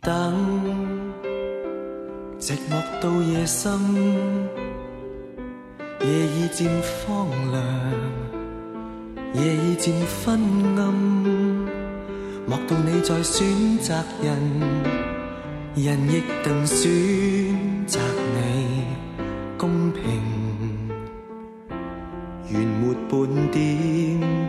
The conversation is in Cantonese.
等，寂寞到夜深，夜已漸荒涼，夜已漸昏暗，莫道你在選擇人，人亦定選擇你，公平，原沒半點